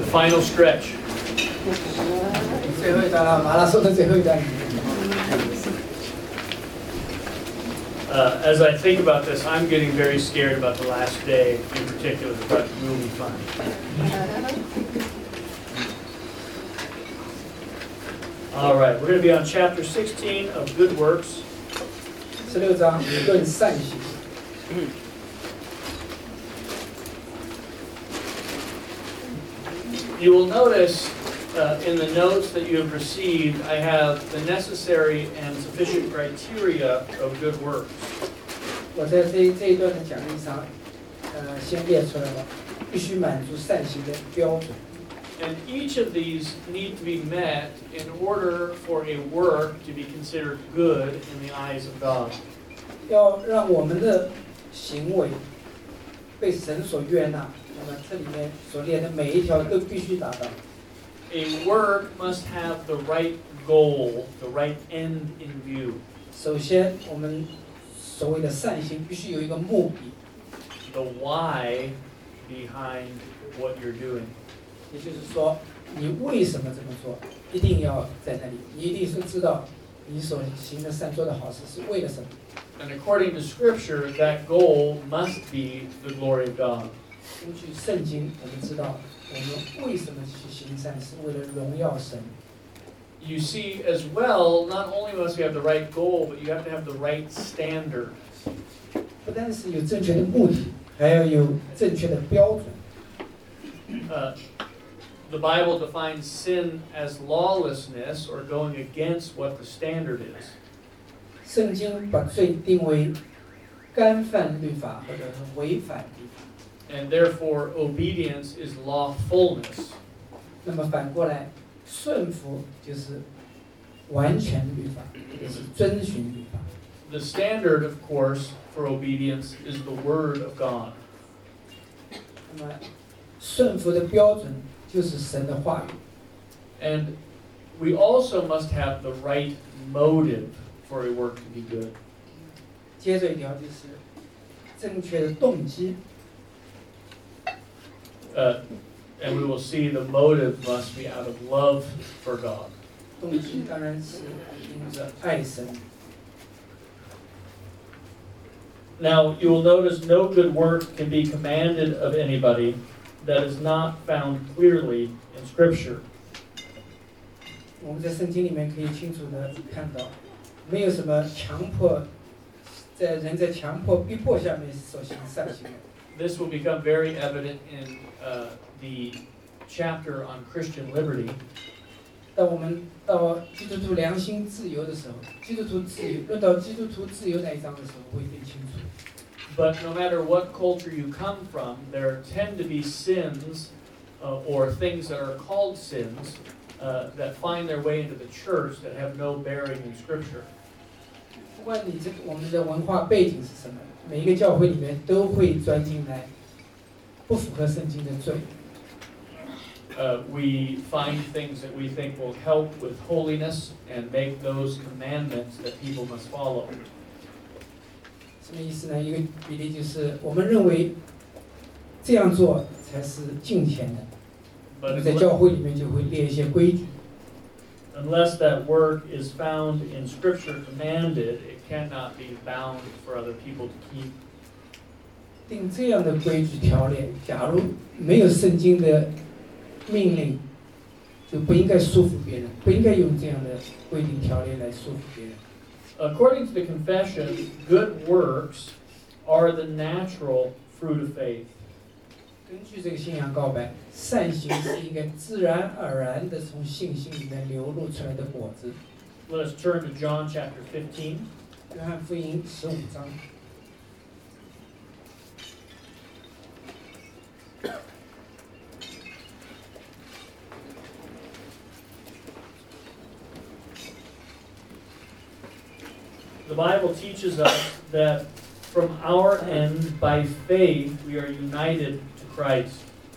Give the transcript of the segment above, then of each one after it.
final stretch. 最后一段了，马拉松的最后一段。 As I think about this, I'm getting very scared about the last day in particular, but it will be fun. All right, we're going to be on chapter 16 of Good Works. 16章论善行。 You will notice in the notes that you have received, I have the necessary and sufficient criteria of good works. 我在这一段的讲义上，先列出来了，必须满足善行的标准。 And each of these need to be met in order for a work to be considered good in the eyes of God. 要让我们的行为被神所悦纳，那么这里面所列的每一条都必须达到。 A work must have the right goal, the right end in view. 首先，我们所谓的善行必须有一个目的。 The why behind what you're doing. 也就是说，你为什么这么做，一定要在那里，你一定是知道你所行的善做的好事是为了什么。 And according to Scripture, that goal must be the glory of God. 根据圣经，我们知道我们为什么去行善，是为了荣耀神。 You see, as well, not only must we have the right goal, but you have to have the right standard. 不单是有正确的目的，还要有正确的标准。 The Bible defines sin as lawlessness or going against what the standard is. 圣经把罪定为干犯律法或者是违反律法。 And therefore, obedience is lawfulness. 那么反过来，顺服就是完全律法，也是遵循律法。 The standard, of course, for obedience is the Word of God. 那么顺服的标准就是神的话语。 And we also must have the right motive for a work to be good. 接着一条就是正确的动机。 And we will see the motive must be out of love for God. 动机当然是因着爱神。 Now, you will notice no good work can be commanded of anybody that is not found clearly in Scripture. 我们在圣经里面可以清楚地看到，没有什么强迫，人在强迫逼迫下面所行善行的。 This will become very evident in the chapter on Christian liberty. 当我们到基督徒良心自由的时候，论到基督徒自由那一章的时候会更清楚。 But no matter what culture you come from, there tend to be sins or things that are called sins that find their way into the church that have no bearing in Scripture. 不管你我们的文化背景是什么，每一个教会里面都会钻进来不符合圣经的罪。 We find things that we think will help with holiness and make those commandments that people must follow. 什么意思呢？一个比例就是我们认为这样做才是敬虔的，我们在教会里面就会列一些规矩。 Unless that work is found in Scripture commanded, it cannot be bound for other people to keep. 定这样的规矩条例，假如没有圣经的命令，就不应该束缚别人，不应该用这样的规定条例来束缚别人。 According to the confession, good works are the natural fruit of faith. 根据这个信仰告白，善行是一个自然而然的从信心里面流露出来的果子。 Let us turn to John chapter 15. 约翰福音15章。 The Bible teaches us that from our end, by faith, we are united to Christ.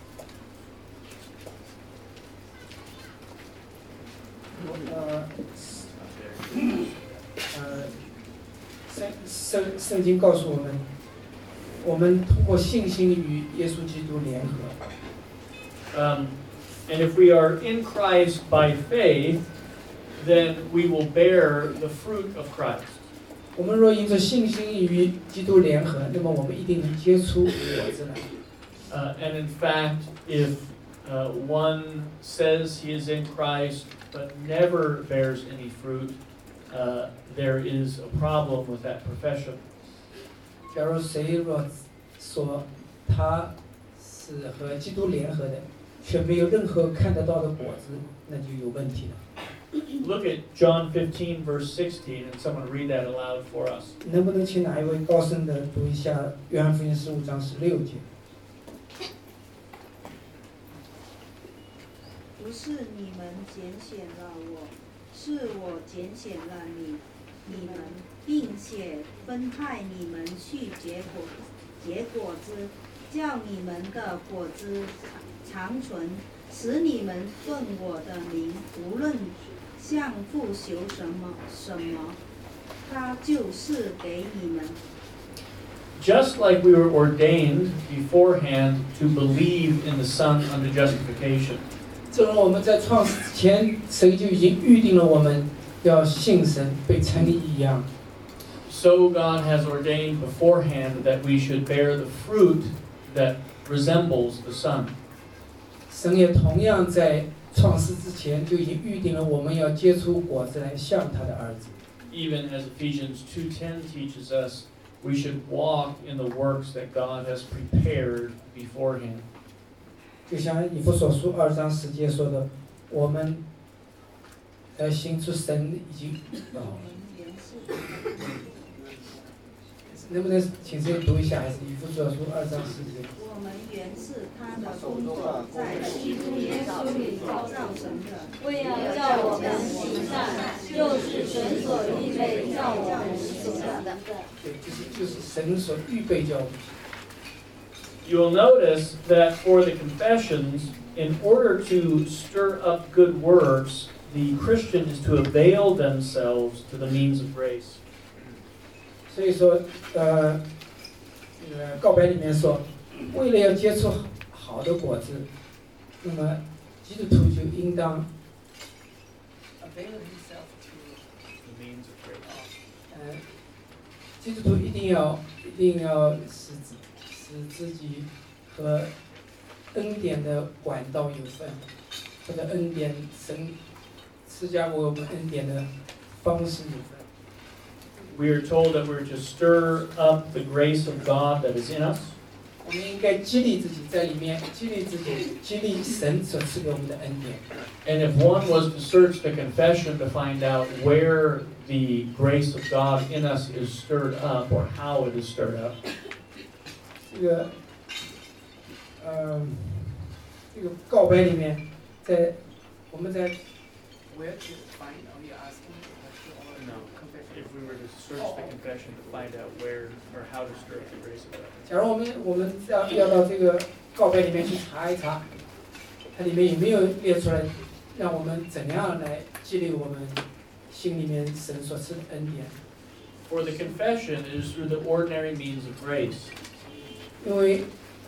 圣经告诉我们，我们通过信心与耶稣基督联合。 And if we are in Christ by faith, then we will bear the fruit of Christ. 我们若因着信心与基督联合，那么我们一定能结出果子来。 And in fact, if one says he is in Christ but never bears any fruit, there is a problem with that profession. 假如谁若说他是和基督联合的，却没有任何看得到的果子，那就有问题了。 Look at John 15, verse 16, and someone read that aloud for us. 能不能请哪一位高声的读一下约翰福音15章16节？ 不是你们拣选了我，是我拣选了你们，并且分派你们去结果子，叫你们的果子长存，使你们奉我的名，无论向父求什么，他就是给你们。 Just like we were ordained beforehand to believe in the Son unto justification. 正如我们在创世之前，神就已经预定了我们要信神被称义一样。 So God has ordained beforehand that we should bear the fruit that resembles the Son. 神也同样在创世之前就已经预定了我们要结出果子来，像他的儿子。 Even as Ephesians 2:10 teaches us, we should walk in the works that God has prepared beforehand. 就像以弗所书2章10节说的，我们行出神已经能不能请谁读一下？还是以弗所书2章10节？ 我们原是他的工作，在基督耶稣里造成的， 为要叫我们行善，就是神所预备叫我们行的。 对，就是神所预备叫我们。 You will notice that for the confessions, in order to stir up good works, the Christian is to avail themselves to the means of grace. 所以说，告白里面说，为了要结出好的果子，那么基督徒就应当 avail himself to The means of grace. 基督徒一定要使自己和恩典的管道有份，或者恩典神施加给我们恩典的方式有份。 We are told that we're to stir up the grace of God that is in us. 我们应该激励自己在里面，激励自己，激励神所赐给我们的恩典。 And if one was to search the confession to find out where the grace of God in us is stirred up or how it is stirred up, 这个告白里面，我们在 where to find are you asking no, if we were to search the confession to find out where or how to stir up the grace of God. 假如我们要到这个告白里面去查一查，它里面有没有列出来，让我们怎样来激励我们心里面神所赐的恩典。 For the confession, it is through the ordinary means of grace. 因为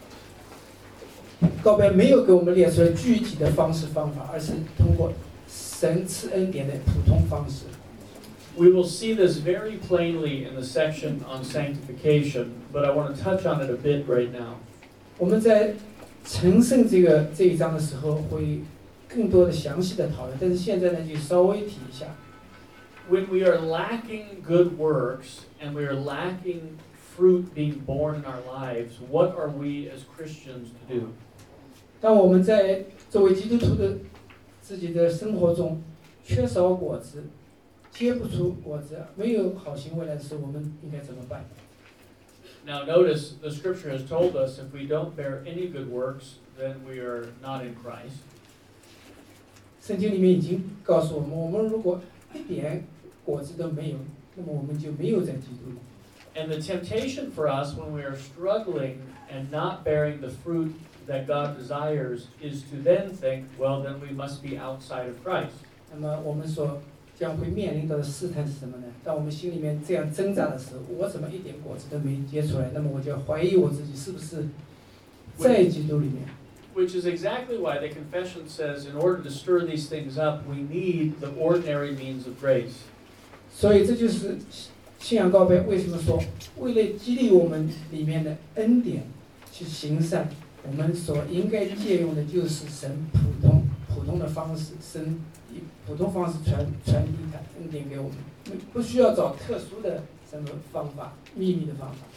告白没有给我们列出来具体的方式方法，而是通过神赐恩典的普通方式。 We will see this very plainly in the section on sanctification, but I want to touch on it a bit right now. 我们在成圣这一章的时候会更多的详细的讨论，但是现在呢就稍微提一下。 When we are lacking good works and we are lacking fruit being born in our lives, what are we as Christians to do? 当我们在作为基督徒的自己的生活中缺少果子，结不出果子，没有好行为来的时候，我们应该怎么办？ Now notice the scripture has told us if we don't bear any good works, then we are not in Christ. 圣经里面已经告诉我们，我们如果一点果子都没有，那么我们就没有在基督里。 And the temptation for us when we are struggling and not bearing the fruit that God desires is to then think, well, then we must be outside of Christ. 那么我们所将会面临到的试探是什么呢？当我们心里面这样挣扎的时候，我怎么一点果子都没结出来？那么我就要怀疑我自己是不是在基督里面。 Which is exactly why the confession says, in order to stir these things up, we need the ordinary means of grace. 所以这就是信仰告白为什么说，为了激励我们里面的恩典去行善，我们所应该借用的就是神普通的方式，神以普通方式传递他恩典给我们，不需要找特殊的什么方法、秘密的方法。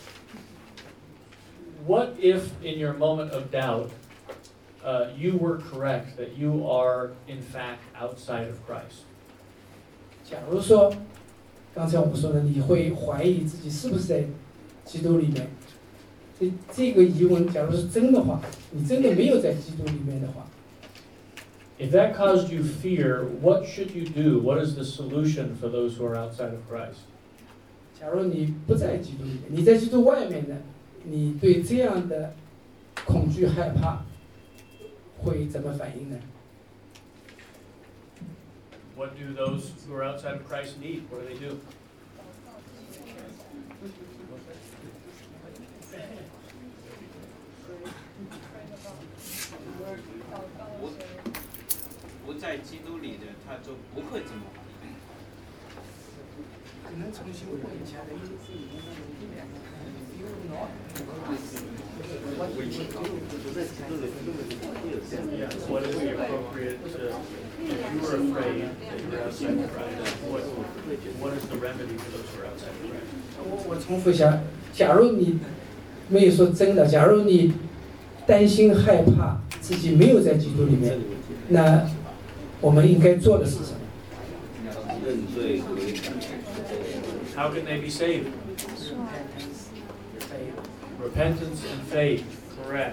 What if, in your moment of doubt, you were correct that you are in fact outside of Christ? 假如说，刚才我们说的，你会怀疑自己是不是在基督里面，这个疑问，假如是真的话，你真的没有在基督里面的话， If that caused you fear, what should you do? What is the solution for those who are outside of Christ? 假如你不在基督里面，你在基督外面的，你对这样的恐惧害怕会怎么反应呢？ What do those who are outside of Christ need? What do they do? 不在基督里的，他就不会这么怀疑。 可能重新问一下的意思。 Yes, what is the appropriate, if you were afraid that you were outside of Christ, what is the remedy for those who are outside of Christ? 我重复一下，假如你没有说真的，假如你担心害怕自己没有在基督里面，那我们应该做的是什么？ How can they be saved? Repentance and faith, correct.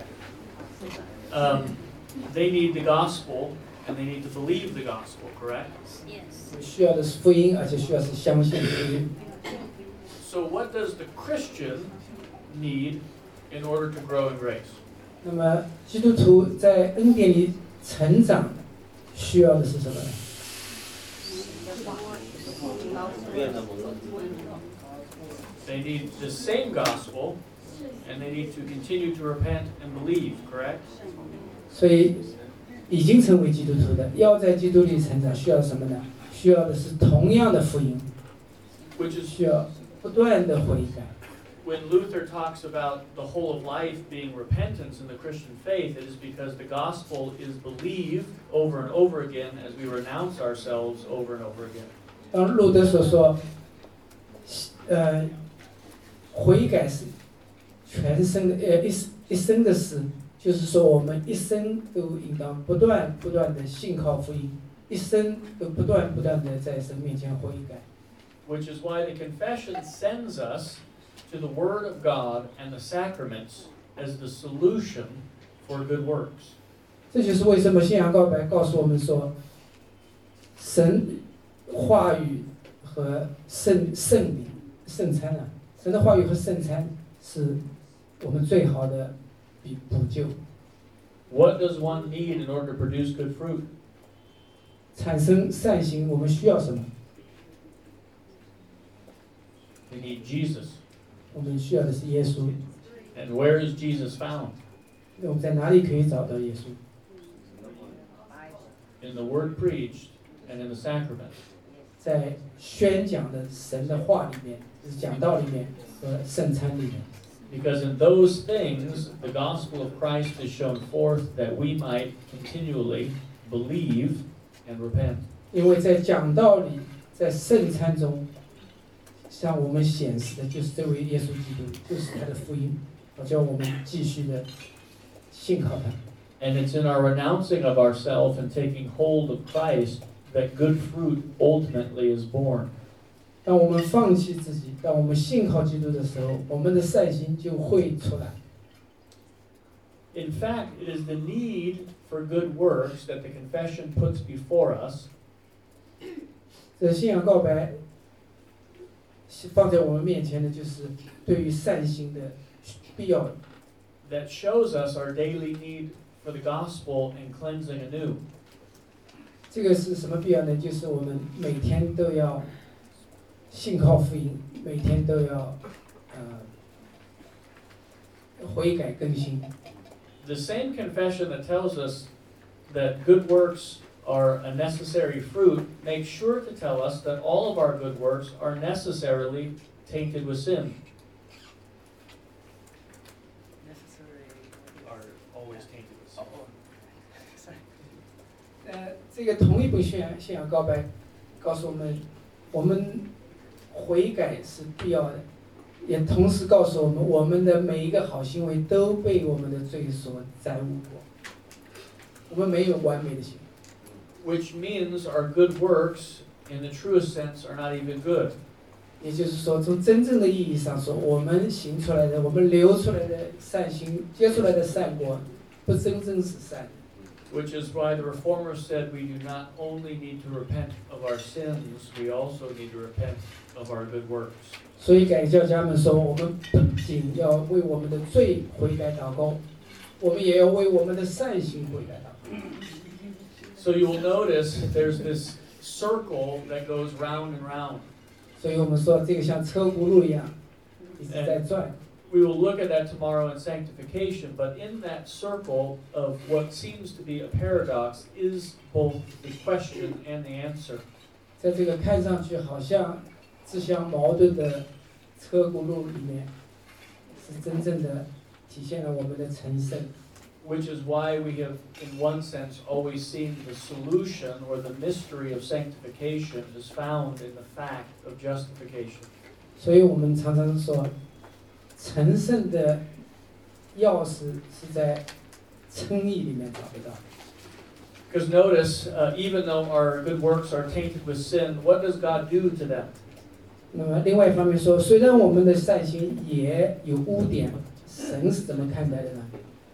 They need the gospel, and they need to believe the gospel, correct? Yes. 需要的是福音，而且需要是相信福音。 So what does the Christian need in order to grow in grace? 那么基督徒在恩典里成长，需要的是什么呢？ They need the same gospel, and they need to continue to repent and believe, correct? 所以，已经成为基督徒的，要在基督里成长，需要什么呢？需要的是同样的福音， Which is 需要不断的悔改。 when Luther talks about the whole of life being repentance in the Christian faith, it is because the gospel is believed over and over again as we renounce ourselves over and over again. 当路德所说，悔改是全生的，一生的事，就是说我们一生都应当不断的信靠福音，一生都不断的在神面前悔改。 Which is why the confession sends us to the Word of God and the sacraments as the solution for good works. 这就是为什么信仰告白告诉我们说，神话语和圣礼、圣餐啊，神的话语和圣餐是我们最好的补救。 What does one need in order to produce good fruit? 产生善行，我们需要什么？ We need Jesus. 我们需要的是耶稣。 And where is Jesus found? 那我们在哪里可以找到耶稣？ In the word preached and in the sacrament. 在宣讲的神的话里面，就是讲道里面和圣餐里面。 Because in those things, the gospel of Christ is shown forth that we might continually believe and repent. 因为在讲道里，在圣餐中，向我们显示的就是这位耶稣基督，就是他的福音，好叫我们继续的信靠他。 And it's in our renouncing of ourselves and taking hold of Christ that good fruit ultimately is born. 当我们放弃自己，当我们信靠基督的时候，我们的善行就会出来。 In fact, it is the need for good works that the confession puts before us 这信仰告白放在我们面前的，就是对于善行的必要。 that shows us our daily need for the gospel and cleansing anew. 这个是什么必要呢？就是我们每天都要信靠福音，每天都要悔改更新。 the same confession that tells us that good works are a necessary fruit makes sure to tell us that all of our good works are necessarily tainted with sin. Are always tainted with sin. 这个同一本信仰告白告诉我们悔改是必要的，也同时告诉我们的每一个好行为都被我们的罪所沾污过，我们没有完美的行为。 Which means our good works, in the truest sense, are not even good. 也就是说，从真正的意义上说，我们行出来的、我们流出来的善行、结出来的善果，不真正是善的。 Which is why the Reformers said we do not only need to repent of our sins, we also need to repent of our good works. 所以改教家们说，我们不仅要为我们的罪悔改祷告，我们也要为我们的善行悔改祷告。 So you will notice there's this circle that goes round and round. 所以我们说，这个像车轱辘一样，一直在转。 We will look at that tomorrow in sanctification, but in that circle of what seems to be a paradox is both the question and the answer. 在这个看上去好像自相矛盾的车轱辘里面，是真正的体现了我们的成圣。 Which is why we have, in one sense, always seen the solution or the mystery of sanctification is found in the fact of justification. 所以我们常常说，成圣的钥匙是在称义里面找得到。 Because notice, even though our good works are tainted with sin, what does God do to them? 那么另外一方面说，虽然我们的善行也有污点，神是怎么看待的呢？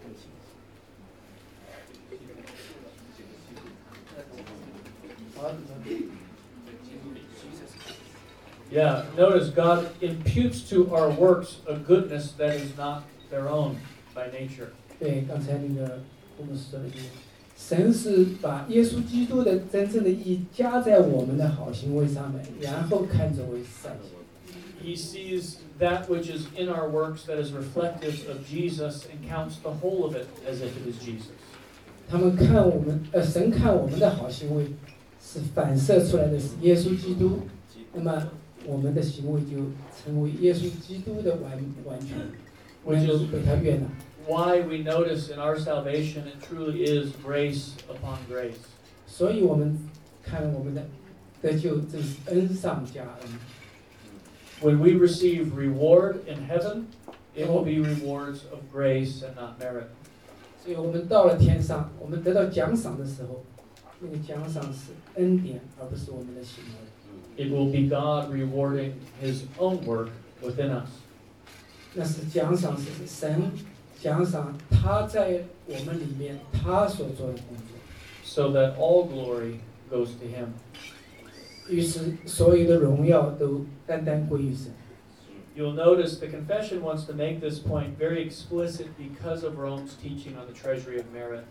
Yeah, notice God imputes to our works a goodness that is not their own by nature. 对，刚才那个我们说的，神是把耶稣基督的真正的意义加在我们的好行为上面，然后看作为善行。 He sees that which is in our works that is reflective of Jesus and counts the whole of it as if it is Jesus. 他们看我们，神看我们的好行为是反射出来的是耶稣基督，那么我们的行为就成为耶稣基督的完全，能够被他悦纳。 Why we notice in our salvation it truly is grace upon grace. 所以我们看我们的得救，这是恩上加恩。 When we receive reward in heaven, it will be rewards of grace and not merit. 所以我们到了天上，我们得到奖赏的时候，那个奖赏是恩典，而不是我们的行为。 It will be God rewarding His own work within us. 那是奖赏，是神奖赏他在我们里面他所做的工作。 So that all glory goes to Him. 于是所有的荣耀都单单归于神。 You'll notice the confession wants to make this point very explicit because of Rome's teaching on the treasury of merit.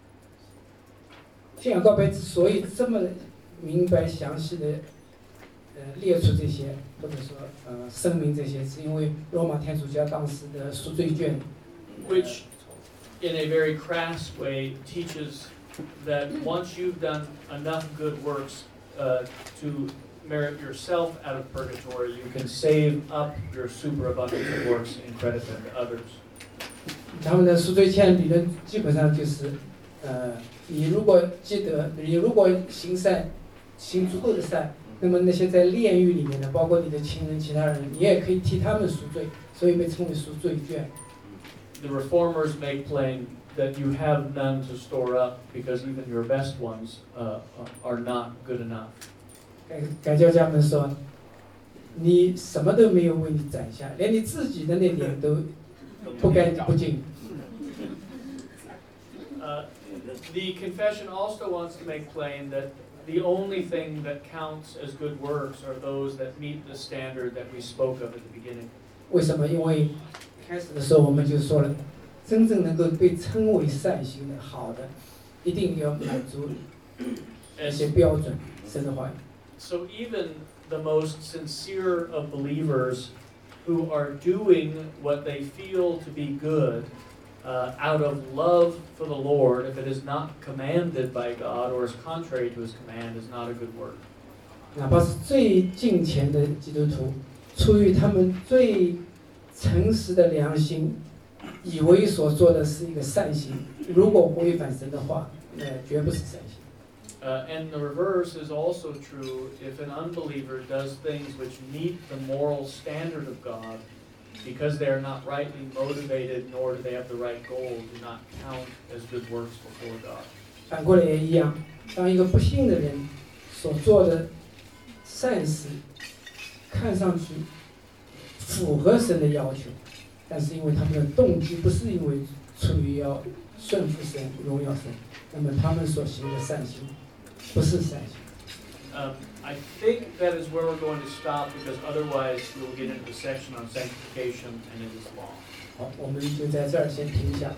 信仰告白之所以这么明白详细的列出这些，或者说声明这些，是因为罗马天主教当时的赎罪券 Which, in a very crass way, teaches that once you've done enough good works to merit yourself out of purgatory, you can save up your superabundance of works and credit them to others. 他们的赎罪券理论基本上就是，你如果行善，行足够的善，那么那些在炼狱里面的，包括你的亲人、其他人，你也可以替他们赎罪，所以被称为赎罪券。 The reformers make plain that you have none to store up because even your best ones are not good enough. 改教家们说，你什么都没有为你攒下，连你自己的那点都不干不净。 The confession also wants to make plain that the only thing that counts as good works are those that meet the standard that we spoke of at the beginning. 为什么？因为开始的时候我们就说了，真正能够被称为善行的、好的，一定要满足一些标准，神的话语。 So even the most sincere of believers who are doing what they feel to be good out of love for the Lord, if it is not commanded by God or is contrary to His command, is not a good work. 哪怕是最敬虔的基督徒，出于他们最诚实的良心，以为所做的是一个善行，如果违反神的话，那绝不是善行。 And the reverse is also true if an unbeliever does things which meet the moral standard of God, because they are not rightly motivated nor do they have the right goal, do not count as good works before God. 反过来也一样，当一个不信的人所做的善事，看上去符合神的要求，但是因为他们的动机不是因为出于要顺服神、荣耀神，那么他们所行的善行不是善行。 I think that is where we're going to stop, because otherwise we'll get into the section on sanctification and it is long. 好，我们就在这儿先停一下。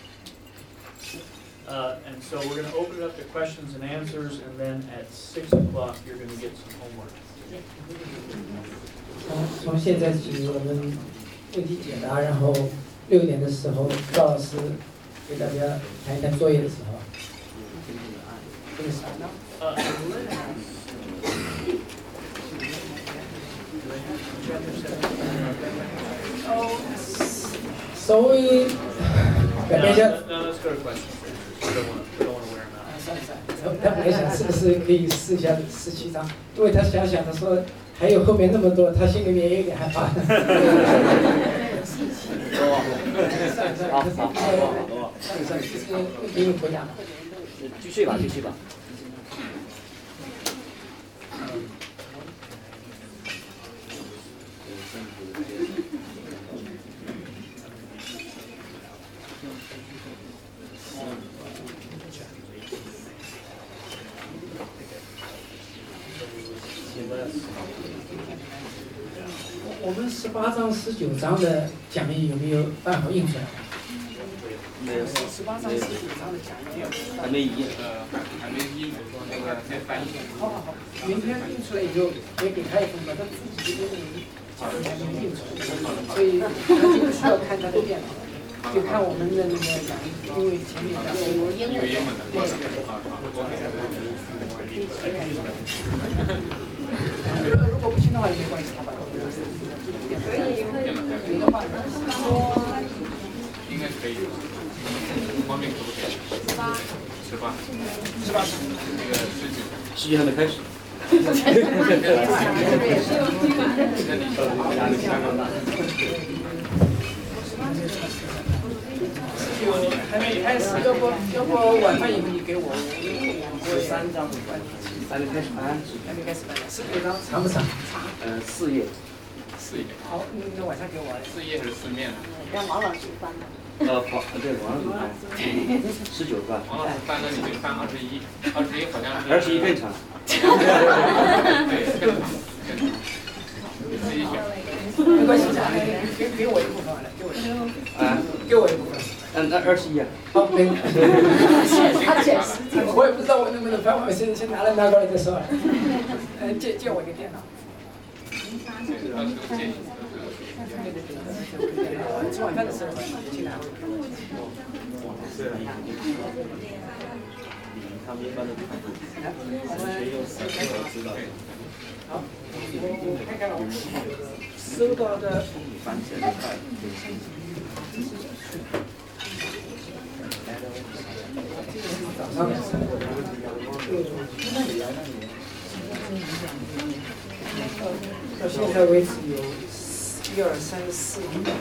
And so we're going to open it up to questions and answers, and then at 6 o'clock you're going to get some homework. 从现在起，我们问题解答，然后6点的时候，赵老师给大家谈一谈作业的时候。稍微改变一下。 Now let's go to questions. We don't want to wear them out. 他本来想是不是可以试一下17章，因为他想的说还有后面那么多，他心里面也有点害怕。给你回答。 继续吧。 我们18章、19章的讲义有没有办法印出来？ 没有 18章、19章的讲义还没印。 还没印，那个再翻译。 好，明天印出来以后也给他一份，把他自己的讲义还没印出来，所以他就不需要看他的电脑，就看我们的那个讲义，因为前面讲有英文的。如果不行的话也没关系，他把应该可以，方面可不可以？18，那个 19还没开始。 还没开始，要不晚饭以后你给我3张还没开始办， 还没开始办，19章长不长 ？4页。 好，那晚上给我。 4页还是4面？ 让王老师翻的。 对，王老师翻，19翻。 王老师翻的你就翻21好像是。21 更长。 对，更长。你自己选。 没关系，给我一部分完了，给我一部分。 那21啊。 好，没。他解释，我也不知道我能不能翻完，先拿过来再说。借我一个电脑。吃晚饭的时候进来。 他们一般都好，我看看我收到的。早上的时候。到现在为止有1、2、3、4。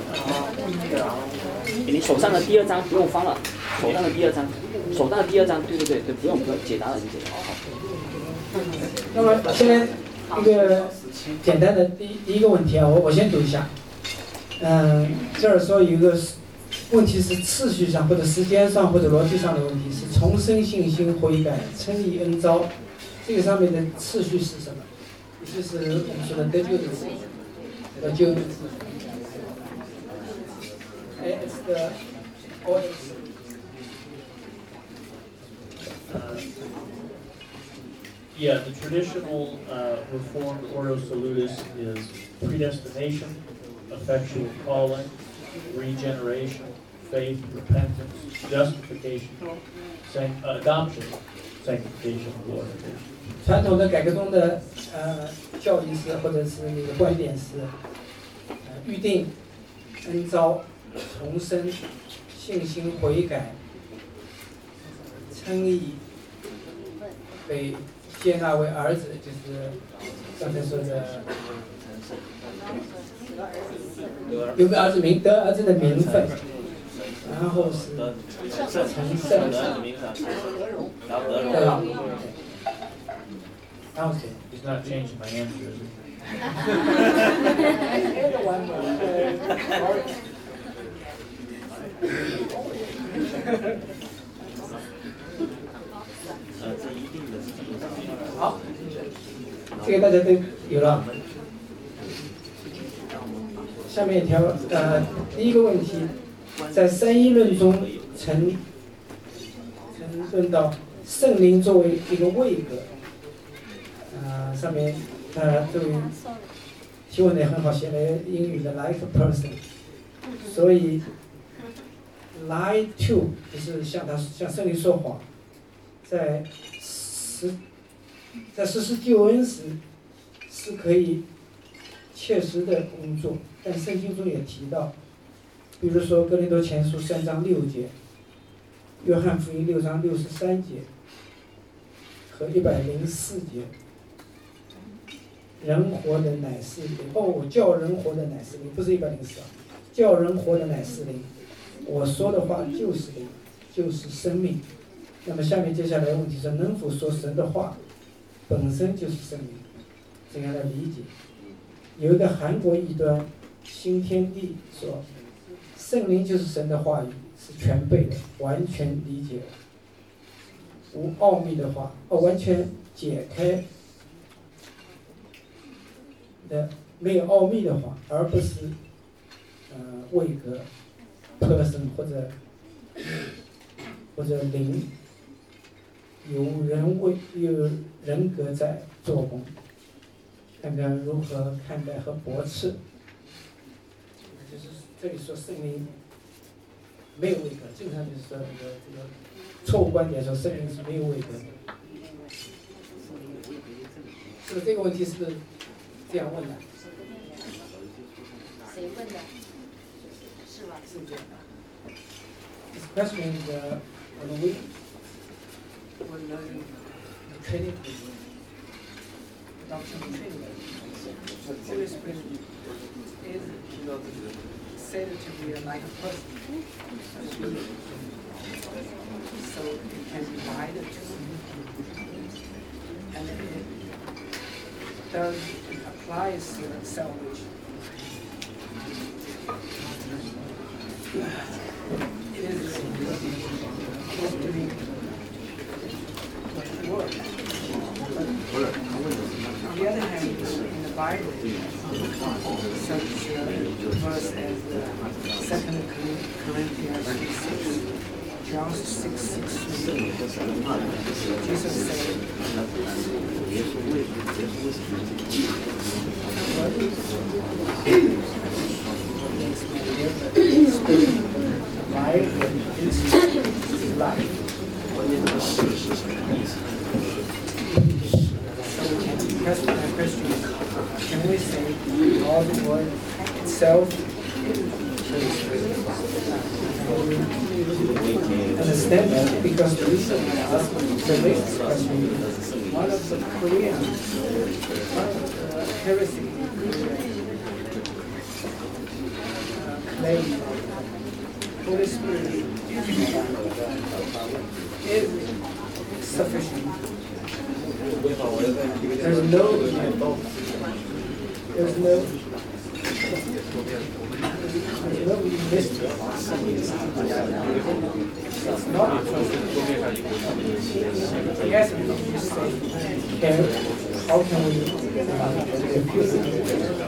你手上的第2章不用翻了，手上的第2章，对，不用解答了，你解答。 那么现在一个简单的第一个问题啊，我先读一下。这儿说有一个问题是次序上或者时间上或者逻辑上的问题，是重生信心悔改称义恩召，这个上面的次序是什么？也就是我们说的得救的次序，得救的次序。It's the order. Yeah, the traditional Reformed Ordo Salutis is predestination, effectual calling, regeneration, faith, repentance, justification, adoption, sanctification, glorification. 传统的改革中的教义是或者是那个观点是，预定、恩召、重生、信心悔改、称义、被接纳为儿子，就是刚才说的有个儿子名得儿子的名分，然后是成圣，对。然后谁 He's not changing my answer, is he? Hả? 好，这个大家都有了。下面一条，第一个问题，在三一论中曾论到圣灵作为一个位格，上面这位提问的也很好，写了英语的 like a person， 所以 lie to 就是向圣灵说谎，在实施救恩时是可以切实的工作，但圣经中也提到，比如说哥林多前书3章6节，约翰福音6章63节和104节，人活的乃是灵。叫人活的乃是灵，不是104啊，叫人活的乃是灵。我说的话就是灵，就是生命。那么下面接下来的问题是，能否说神的话本身就是生命？怎样来理解？有一个韩国异端新天地说，圣灵就是神的话语，是全备的，完全理解，无奥秘的话，完全解开的没有奥秘的话，而不是位格 person 或者灵。有人格在做工，看看如何看待和驳斥。就是这里说圣灵没有位格，经常就是说这个错误观点说圣灵是没有位格的。是不是这个问题是不是这样问的？ 谁问的？是吧？ 是这样的。This question is on the when learning the training adoption training, the Holy Spirit is said to be like a person, so it can be divided and it applies to salvation. It is supposed to be word. On the other hand, in the Bible, such verse as 2 Corinthians 6, John 6:6, Jesus said, life is life. Can we say all the word itself? Understand that because the reason I asked the next question, one of the Korean heresy claimed Holy Spirit is sufficient. There's no mystery. It's not yes, you say, how can we refuse it?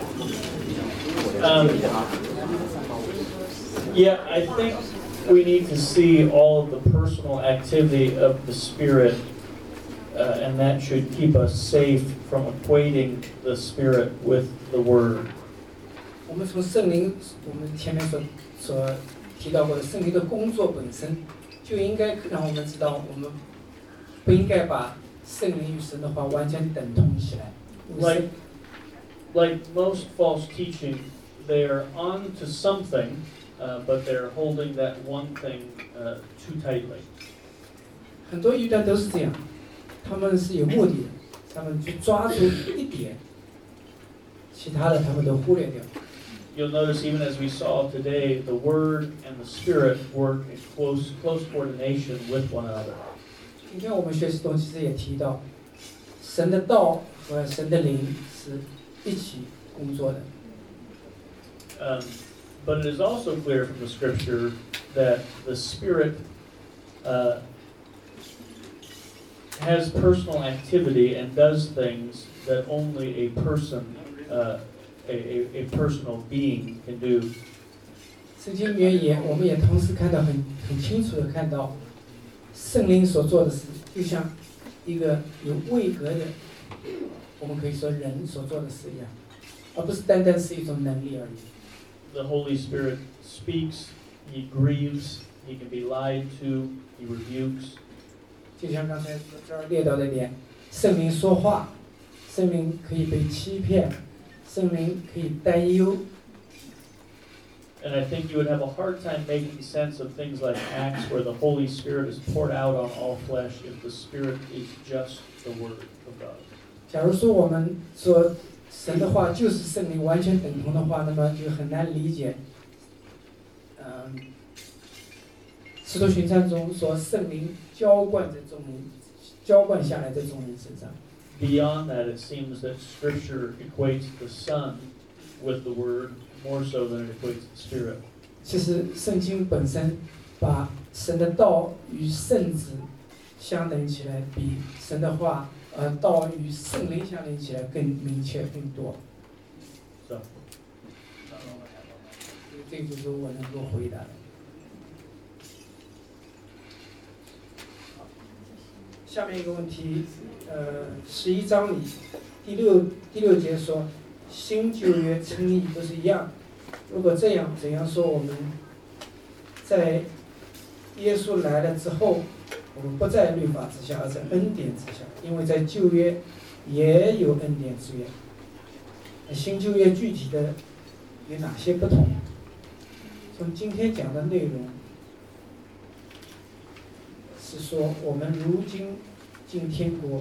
Yeah, I think we need to see all of the personal activity of the Spirit, and that should keep us safe from equating the Spirit with the Word. 我们从圣灵，我们前面所提到过的，圣灵的工作本身就应该让我们知道，我们不应该把圣灵与神的话完全等同起来。 Like most false teaching, they're on to something, but they're holding that one thing too tightly. 很多异端都是这样，他们是有目的的，他们去抓住一点，其他的他们都忽略掉。 You'll notice even as we saw today, the Word and the Spirit work in close coordination with one another. 今天我们学习中其实也提到，神的道和神的灵是一起工作的。 But it is also clear from the Scripture that the Spirit has personal activity and does things that only a person, a personal being can do. 圣经里面我们也同时看到很清楚的看到，圣灵所做的事，就像一个有位格的，我们可以说人所做的事一样，而不是单单是一种能力而已。 The Holy Spirit speaks, He grieves, He can be lied to, He rebukes. 就像刚才这儿列到的点，圣灵说话，圣灵可以被欺骗，圣灵可以担忧。 And I think you would have a hard time making sense of things like Acts where the Holy Spirit is poured out on all flesh if the Spirit is just the Word of God. 假如说我们说神的话就是圣灵完全等同的话，那么就很难理解。使徒行传中说圣灵浇灌下来在众人身上。 Beyond that, it seems that Scripture equates the Son with the Word more so than it equates the Spirit. 其实圣经本身把神的道与圣子相等起来，比神的话道与圣灵相等起来更明确更多。 So. 这就是我能够回答的。下面一个问题，11章里第六节说，新旧约称义都是一样。如果这样，怎样说我们在耶稣来了之后，我们不在律法之下，而在恩典之下？因为在旧约也有恩典之约。新旧约具体的有哪些不同？从今天讲的内容是说，我们如今进天国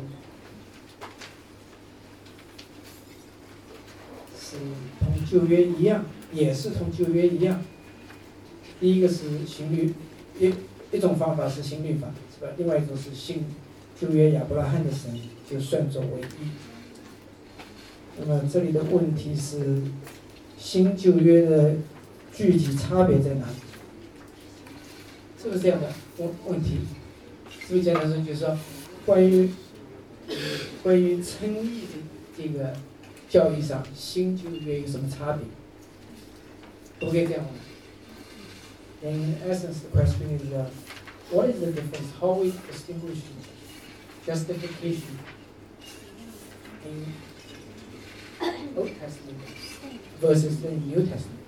是同旧约一样，也是同旧约一样。第一个是行律，一种方法是行律法，是吧？另外一种是信旧约亚伯拉罕的神，就算作为义。那么这里的问题是，新旧约的具体差别在哪里？是不是这样的问题？是不是简单说就是说，关于称义的这个教义上，新旧约有什么差别？都可以这样问。In essence, the question is, what is the difference? How we distinguish justification in Old Testament versus the New Testament?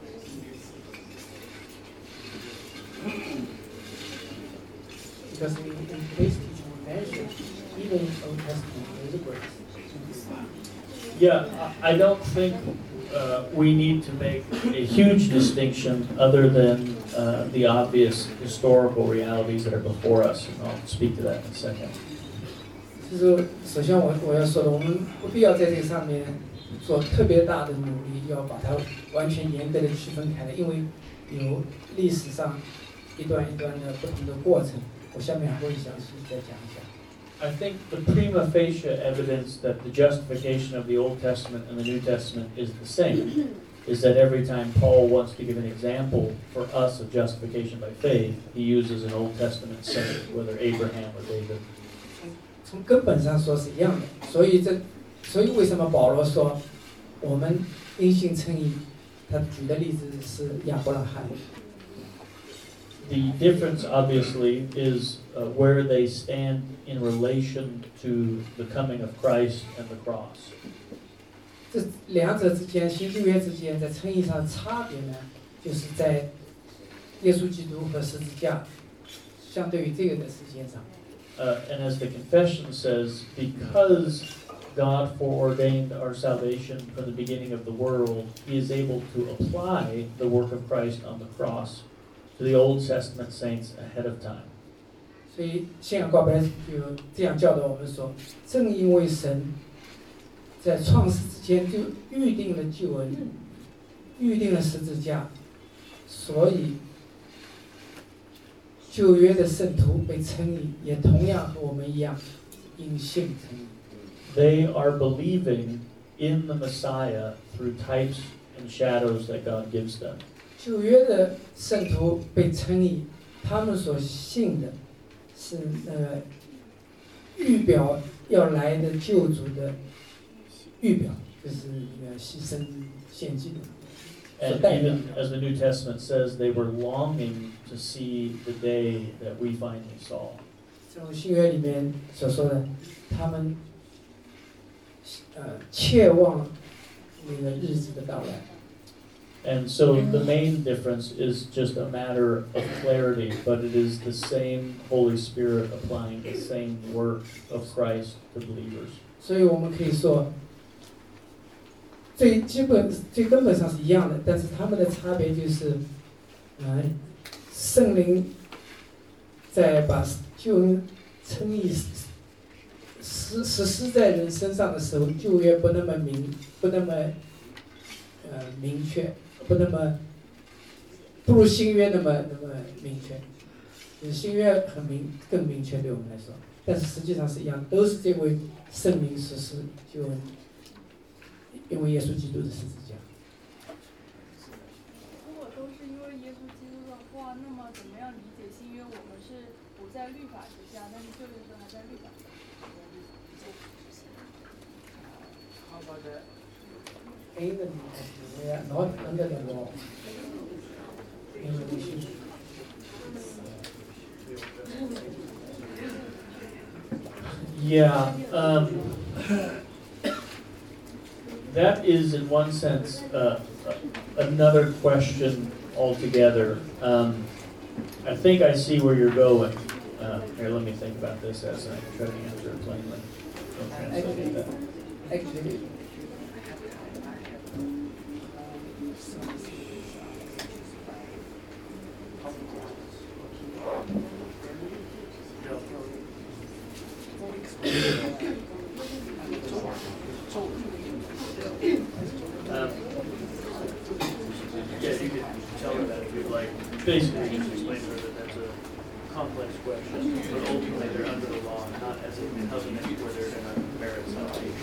Because in today's teaching we mentioned, even in Old Testament there is a grace. Yeah, I don't think we need to make a huge distinction other than the obvious historical realities that are before us, and I'll speak to that in a second. 就是首先我要说的，我们不必要在这个上面做特别大的努力，要把它完全严格的区分开来，因为有历史上一段一段的不同的过程，我下面还会详细再讲一下。 I think the prima facie evidence that the justification of the Old Testament and the New Testament is the same is that every time Paul wants to give an example for us of justification by faith, he uses an Old Testament saint, whether Abraham or David. 从根本上说是一样的，所以为什么保罗说我们因信称义？他举的例子是亚伯拉罕。 The difference, obviously, is where they stand in relation to the coming of Christ and the cross. 这两者之间，新旧约之间，在称义上差别呢，就是在耶稣基督和十字架，相对于这个的时间上。 And as the confession says, because God foreordained our salvation from the beginning of the world, He is able to apply the work of Christ on the cross to the Old Testament saints ahead of time. 所以信仰告白就这样教导我们说，正因为神在创世之前就预定了救恩，预定了十字架，所以旧约的圣徒被称义，也同样和我们一样因信称义。 They are believing in the Messiah through types and shadows that God gives them. 旧约的圣徒被称义，他们所信的是预表要来的救主的预表，就是一个牺牲献祭的。 And even as the New Testament says, they were longing to see the day that we finally saw. 这种新约里面所说的，他们切望那个日子的到来。 And so the main difference is just a matter of clarity, but it is the same Holy Spirit applying the same work of Christ to believers. 所以我们可以说，最根本上是一样的，但是他们的差别就是，圣灵在把救恩称义实施在人身上的时候，旧约不那么明确，不如新约那么明确。就是新约更明确对我们来说，但是实际上是一样，都是这位圣灵实施救恩，因为耶稣基督的十字架。 如果都是因为耶稣基督的话，那么怎么样理解新约？我们是不在律法之下，但是旧约是还在律法之下。 How about that? In the New Testament, we are not under the law. Yeah, that is in one sense another question altogether. I think I see where you're going. Here, let me think about this as I try to answer it plainly. Actually, Yeah, you could tell her that if you'd like. Basically, just explain to her that that's a complex question, but ultimately they're under the law, not as a covenant where they're going to merit salvation.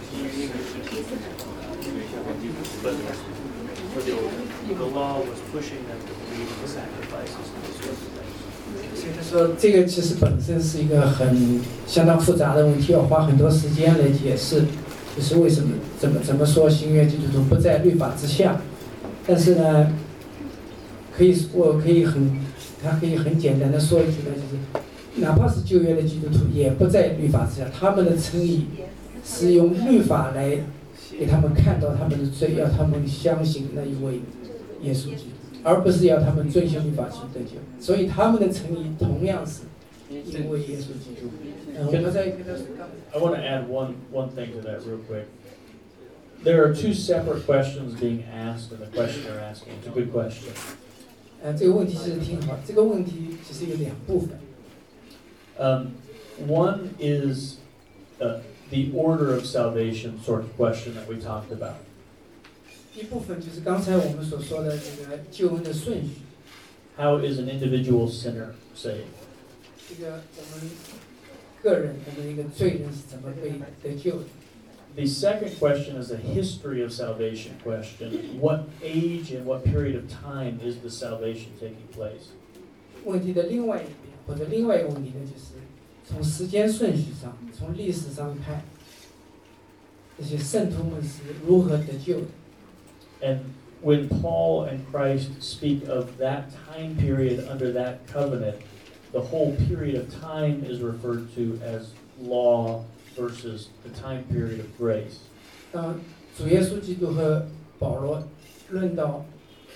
But for the law was pushing them to believe in the sacrifices and those sorts of things. 所以说这个其实本身是一个相当复杂的问题，要花很多时间来解释，就是为什么怎么说新约基督徒不在律法之下。但是呢，我可以很简单的说一句呢，就是哪怕是旧约的基督徒也不在律法之下，他们的称义是用律法来给他们看到他们的罪，要他们相信那一位耶稣基督，而不是要他们遵循律法去得救。所以他们的称义同样是因为耶稣基督。 I want to add one thing to that real quick. There are two separate questions being asked in the question you're asking. It's a good question. 这个问题其实挺好，这个问题其实有两部分。 One is the order of salvation sort of question that we talked about. 一部分就是刚才我们所说的这个救恩的顺序。 How is an individual sinner saved? 这个我们个人，我们一个罪人是怎么被得救的？ The second question is a history of salvation question. What age and what period of time is the salvation taking place? 问题的另外一边，或者另外一个问题呢，就是从时间顺序上，从历史上看，这些圣徒们是如何得救的。 And when Paul and Christ speak of that time period under that covenant, the whole period of time is referred to as law versus the time period of grace. 当主耶稣基督和保罗论到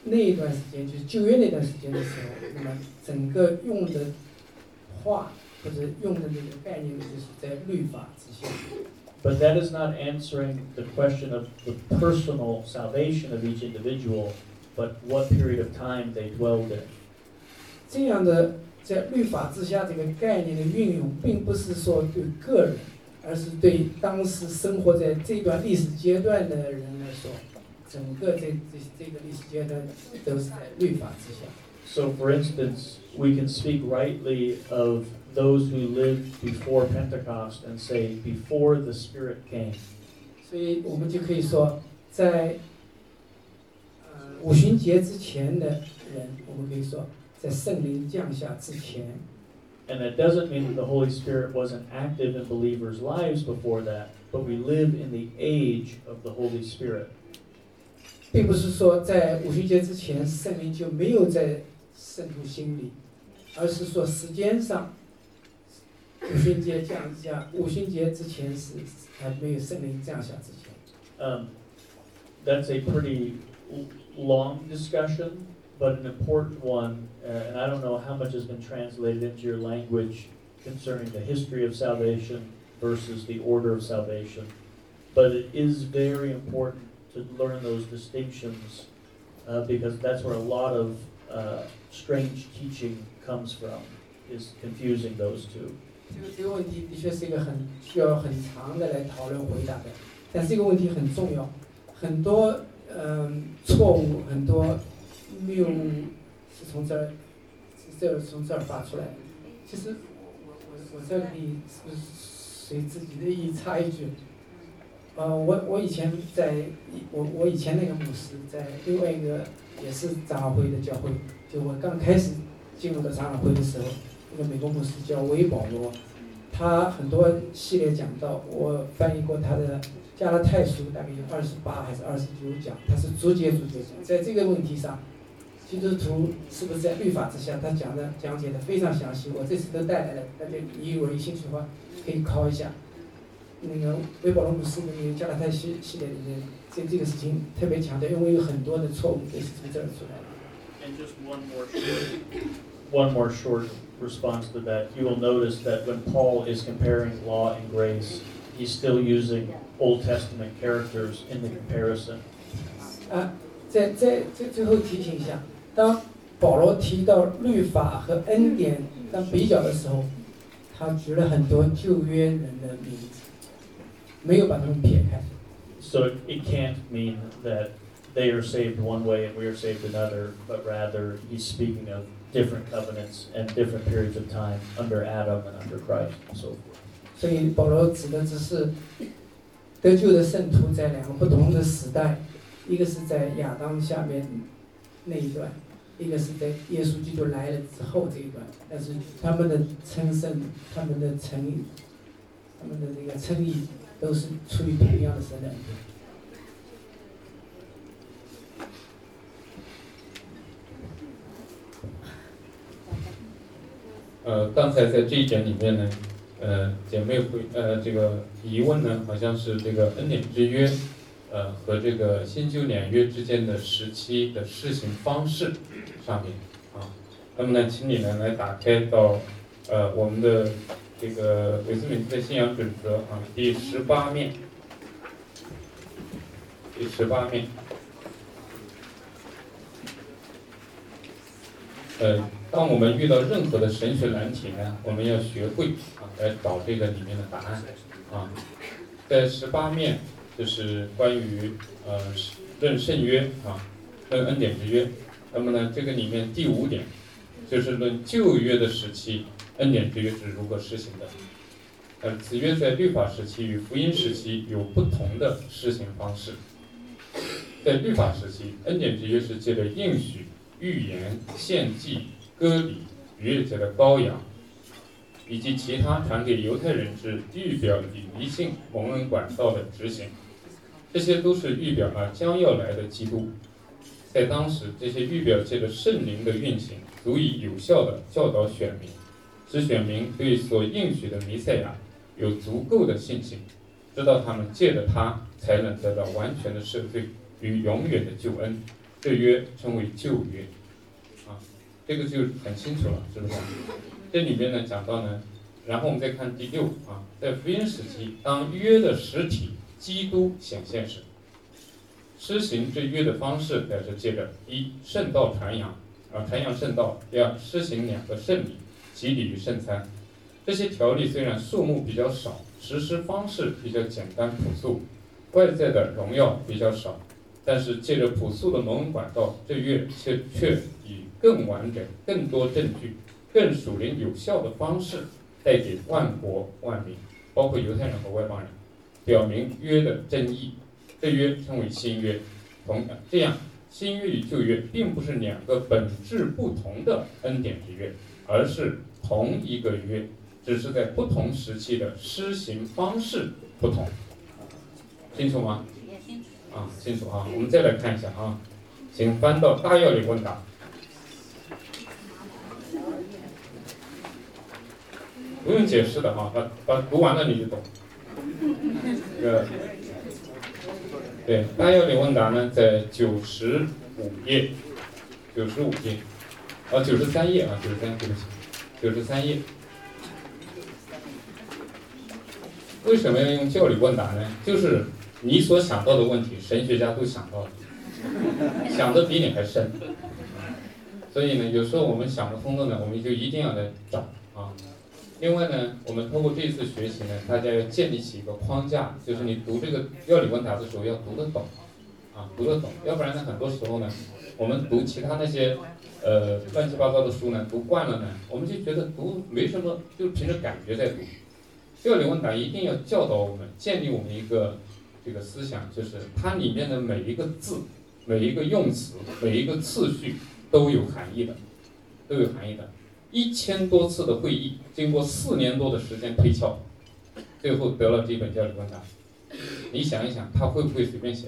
那一段时间，就是旧约那段时间的时候，那么整个用的话或者用的那个概念，就是在律法之下。 But that is not answering the question of the personal salvation of each individual, but what period of time they dwelled in. 这样的在律法之下这个概念的运用，并不是说对个人，而是对当时生活在这段历史阶段的人来说，整个这个历史阶段都是在律法之下。 So, for instance, we can speak rightly of those who lived before Pentecost and say, before the Spirit came. 所以我们就可以说，在五旬节之前的人，我们可以说，在圣灵降下之前。 And that doesn't mean that the Holy Spirit wasn't active in believers' lives before that, but we live in the age of the Holy Spirit. 并不是说在五旬节之前，圣灵就没有在圣徒心里，而是说时间上，五旬节之前是还没有圣灵降下之前。 That's a pretty long discussion, but an important one, and I don't know how much has been translated into your language concerning the history of salvation versus the order of salvation, but it is very important to learn those distinctions because that's where a lot of strange teaching comes from, is confusing those two. 这个问题的确是一个需要很长的来讨论回答的，但是这个问题很重要，很多错误，很多谬误是从这儿发出来的。其实我这里是不是随自己的意插一句？我以前我以前那个牧师在另外一个也是长老会的教会，就我刚开始进入到长老会的时候，那个美国牧师叫韦保罗，他很多系列讲到，我翻译过他的加拉太书，大概有28还是29讲，他是逐节讲。在这个问题上，基督徒是不是在律法之下，他讲解的非常详细，我这次都带来了，大家如果有兴趣的话可以考一下。那个韦保罗牧师的那个加拉太系列里面，这个事情特别强调，因为有很多的错误都是从这儿出来的。 And just one more short response to that. You will notice that when Paul is comparing law and grace, he's still using Old Testament characters in the comparison. 在最后提醒一下，当保罗提到律法和恩典当比较的时候，他举了很多旧约人的名字，没有把他们撇开。 So it can't mean that they are saved one way and we are saved another, but rather he's speaking of different covenants and different periods of time under Adam and under Christ and so forth. 所以保罗指的只是得救的圣徒在两个不同的时代，一个是在亚当下面那一段，一个是在耶稣基督来了之后这一段，但是他们的称圣、他们的诚意、他们的这个称义都是出于同样的神的恩典。 刚才在这一点里面呢，姐妹这个疑问呢，好像是这个恩典之约，和这个新旧两约之间的时期的施行方式上面啊。那么呢，请你呢来打开到我们的这个韦斯敏斯特信仰准则啊第18面，第18面。当我们遇到任何的神学难题呢，我们要学会来找这个里面的答案啊。在18面就是关于论圣约论恩典之约。那么呢，这个里面第5点就是论旧约的时期恩典之约是如何施行的。此约在律法时期与福音时期有不同的施行方式。在律法时期，恩典之约是借着应许、预言、献祭、割礼、逾越节的羔羊，以及其他传给犹太人之预表礼仪性蒙恩管道的执行，这些都是预表将要来的基督。在当时，这些预表借着圣灵的运行，足以有效地教导选民，使选民对所应许的弥赛亚有足够的信心，知道他们借着他才能得到完全的赦罪与永远的救恩。 这约称为旧约，啊，这个就很清楚了，是不是？这里面呢讲到呢，然后我们再看第6啊，在福音时期，当约的实体基督显现时，施行这约的方式乃是借着一圣道传扬传扬圣道；第二，施行2个圣礼，洗礼与圣餐。这些条例虽然数目比较少，实施方式比较简单朴素，外在的荣耀比较少，但是借着朴素的蒙恩管道，这约却以更完整、更多证据、更属灵有效的方式带给万国万民，包括犹太人和外邦人，表明约的真意。这约称为新约。这样，新约与旧约并不是2个本质不同的恩典之约，而是同一个约，只是在不同时期的施行方式不同。清楚吗？清楚啊。我们再来看一下啊，请翻到大要理问答。不用解释的啊，把读完了你就懂。对，大要理问答呢，在95页，93页啊，93，对不起，93页。为什么要用教理问答呢？就是你所想到的问题，神学家都想到了，想的比你还深。所以呢，有时候我们想不通的呢，我们就一定要来找啊。另外呢，我们通过这次学习呢，大家要建立起一个框架，就是你读这个要理问答的时候要读得懂，读得懂，要不然呢，很多时候呢，我们读其他那些乱七八糟的书呢，读惯了呢，我们就觉得读没什么，就凭着感觉在读。要理问答一定要教导我们，建立我们一个这个思想，就是它里面的每一个字、每一个用词、每一个次序都有含义的，1000多次的会议，经过4年多的时间推敲，最后得了这本教理问答。你想一想，他会不会随便写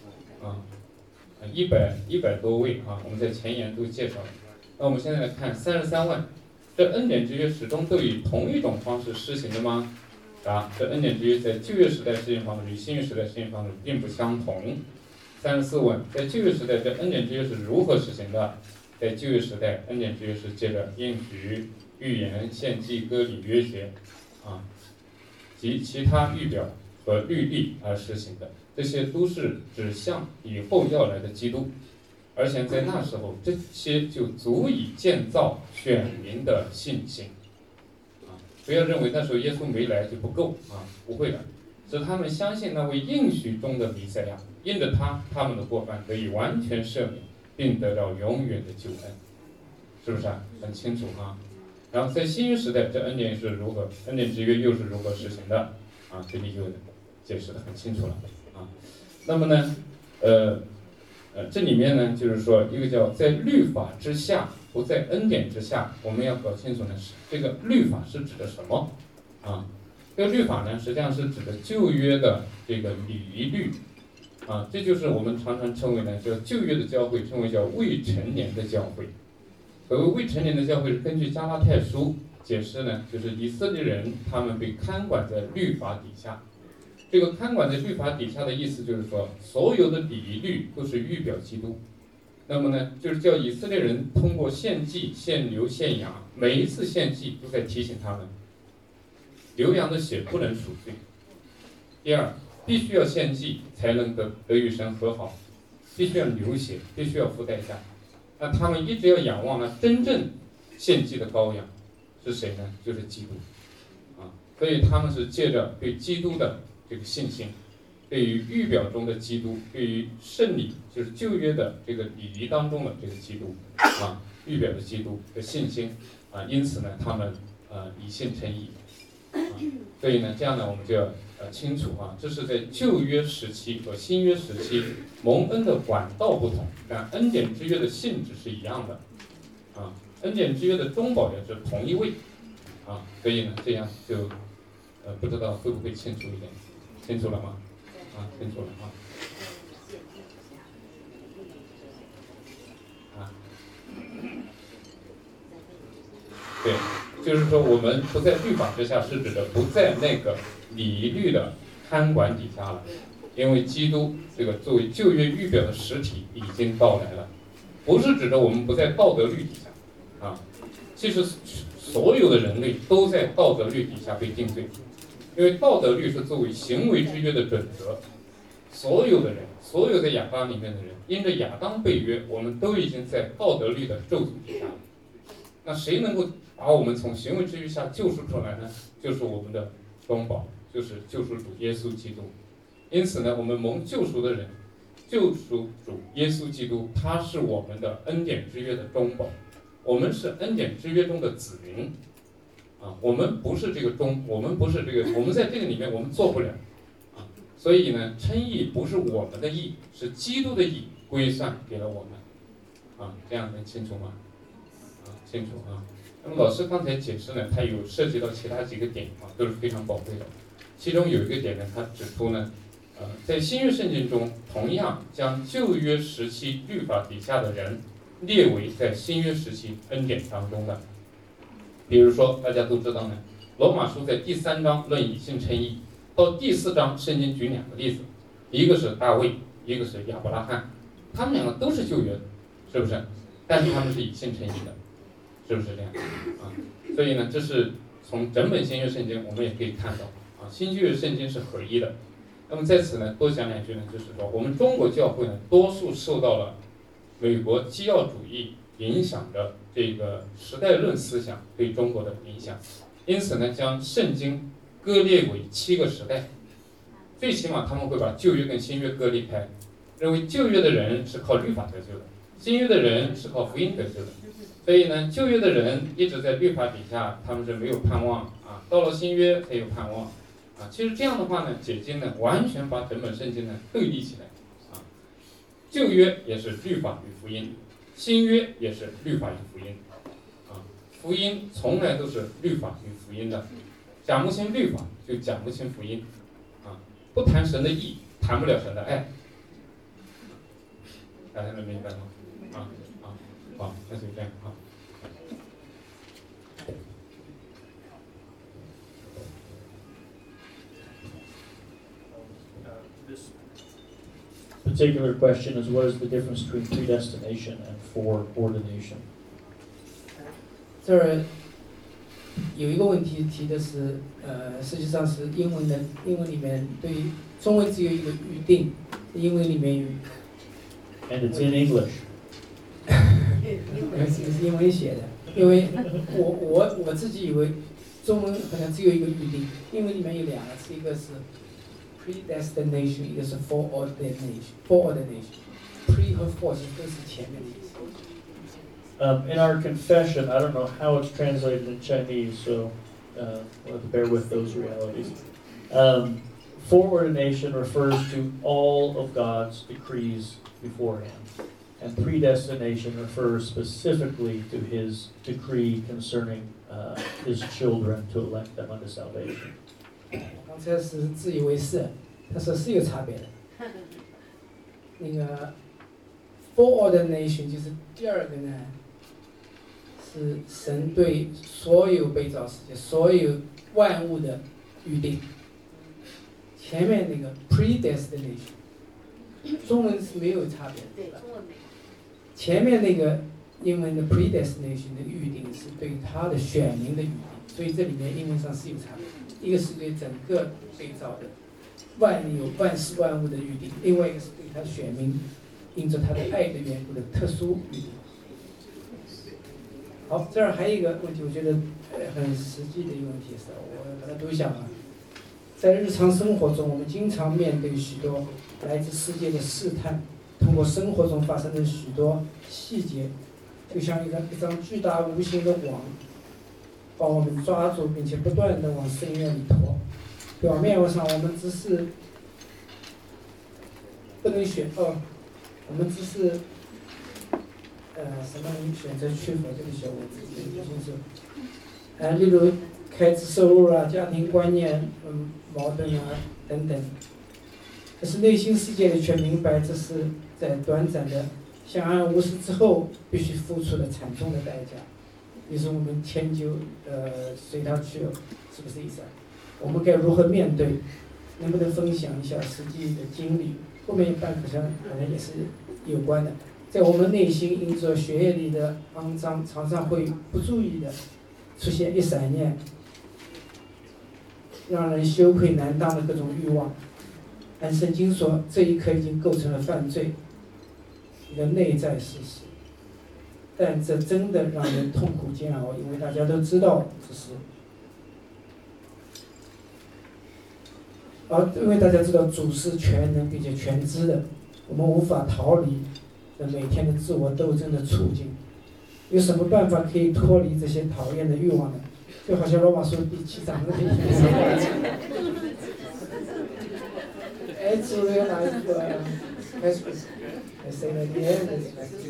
？100多位啊，我们在前言都介绍了。那我们现在来看33问，这恩典之约始终都以同一种方式施行的吗？这恩典之约在旧约时代施行方式与新约时代施行方式并不相同。34问，在旧约时代这恩典之约是如何实行的？在旧约时代，恩典之约是借着应许、预言、献祭、割礼、约节及其他预表和律例而实行的，这些都是指向以后要来的基督，而且在那时候，这些就足以建造选民的信心不要认为那时候耶稣没来就不够不会的，是他们相信那位应许中的弥赛亚，因着他们的过犯得以完全赦免，并得到永远的救恩，是不是很清楚然后在新约时代，这恩典是如何，恩典之约又是如何实行的这里就解释得很清楚了那么呢这里面呢就是说一个叫在律法之下，不在恩典之下。我们要搞清楚呢，是这个律法是指的什么这个律法呢实际上是指的旧约的这个礼仪律这就是我们常常称为呢叫旧约的教会，称为叫未成年的教会。所谓未成年的教会是根据加拉太书解释呢，就是以色列人他们被看管在律法底下。这个看管在律法底下的意思就是说，所有的礼仪律都是预表基督。那么呢，就是叫以色列人通过献祭、献牛、献羊，每一次献祭都在提醒他们，流羊的血不能赎罪。第二，必须要献祭才能得与神和好，必须要流血，必须要付代价。那他们一直要仰望呢，真正献祭的羔羊是谁呢？就是基督所以他们是借着对基督的这个信心，对于预表中的基督，对于圣礼，就是旧约的这个礼仪当中的这个基督预表的基督的信心因此呢，他们以信称义所以呢，这样呢，我们就要清楚这是在旧约时期和新约时期蒙恩的管道不同，但恩典之约的性质是一样的恩典之约的中保也是同一位所以呢，这样就不知道会不会清楚一点？清楚了吗？清楚了对，就是说我们不在律法之下，是指的不在那个礼仪律的看管底下了因为基督这个作为旧约预表的实体已经到来了，不是指着我们不在道德律底下啊，其实所有的人类都在道德律底下被定罪，因为道德律是作为行为之约的准则，所有的人，所有在亚当里面的人，因着亚当被约，我们都已经在道德律的咒诅之下了。那谁能够把我们从行为之约下救赎出来呢？就是我们的中保，就是救赎主耶稣基督。因此呢，我们蒙救赎的人，救赎主耶稣基督，他是我们的恩典之约的中保，我们是恩典之约中的子民啊，我们不是这个我们不是这个，我们在这个里面我们做不了啊，所以呢，称义不是我们的义，是基督的义归算给了我们啊，这样能清楚吗？啊，清楚啊。那么老师刚才解释呢，他有涉及到其他几个点啊，都是非常宝贵的。其中有一个点呢，他指出呢，在新约圣经中，同样将旧约时期律法底下的人列为在新约时期恩典当中的。比如说，大家都知道呢，罗马书在第3章论以信称义，到第4章，圣经举2个例子，一个是大卫，一个是亚伯拉罕，他们2个都是旧约的，是不是？但是他们是以信称义的。是不是这样啊？所以呢，这是从整本新约圣经我们也可以看到啊，新旧约圣经是合一的。那么在此呢，多讲2句呢，就是说我们中国教会呢，多数受到了美国基要主义影响的这个时代论思想对中国的影响，因此呢，将圣经割裂为7个时代，最起码他们会把旧约跟新约割裂开，认为旧约的人是靠律法得救的，新约的人是靠福音得救的。所以呢，旧约的人一直在律法底下，他们是没有盼望啊，到了新约才有盼望啊。其实这样的话呢，解经呢完全把整本圣经呢对立起来啊。旧约也是律法与福音，新约也是律法与福音啊。福音从来都是律法与福音的，讲不清律法就讲不清福音啊。不谈神的义，谈不了神的爱。大家能明白吗？啊。好，那就这样啊。 This particular question is, what is the difference between predestination and foreordination? 这儿有一个问题提的是，实际上是英文里面对中文只有一个预定，英文里面有。 And it's in English. 是英文写的，因为我自己以为中文好像只有一个预定，英文里面有2个词，一个是 predestination， 一个是 foreordination。pre 和 for 其实都是前面的意思。 In our confession, I don't know how it's translated in Chinese, so we'll have to bear with those realities. Foreordination refers to all of God's decrees beforehand. And predestination refers specifically to his decree concerning his children to elect them unto salvation. 刚才是自以为是，他说是有差别的。那个 foreordination 就是第2个呢，是神对所有被造世界、所有万物的预定。前面那个 predestination， 中文是没有差别的，对吧？前面那个英文的 predestination 的预定是对他的选民的预定，所以这里面英文上是有差别。一个是对整个被造的万事万物的预定，另外一个是对他选民因着他的爱的缘故的特殊预定。好，这儿还有一个问题，我觉得很实际的一个问题是，我把它读一下啊。在日常生活中，我们经常面对许多来自世界的试探。通过生活中发生的许多细节，就像一张巨大无形的网，把我们抓住，并且不断地往深渊里拖。表面上我们只是不能我们只是什么选择缺乏这个小我自己不清楚。例如开支收入啦、家庭观念矛盾啊等等。可是内心世界里却明白，这是在短暂的相安无事之后必须付出的惨重的代价。于是我们迁就随他去了，是不是意思啊？我们该如何面对能不能分享一下实际的经历？后面半部分可能也是有关的。在我们内心因着血液里的肮脏，常常会不注意的出现一闪念，让人羞愧难当的各种欲望。按圣经说，这一刻已经构成了犯罪，一个内在事实。但这真的让人痛苦煎熬，因为大家都知道这是。因为大家知道主是全能并且全知的，我们无法逃离每天的自我斗争的处境。有什么办法可以脱离这些讨厌的欲望呢？就好像罗马书第7章那个It's real life aspect. I say that the end is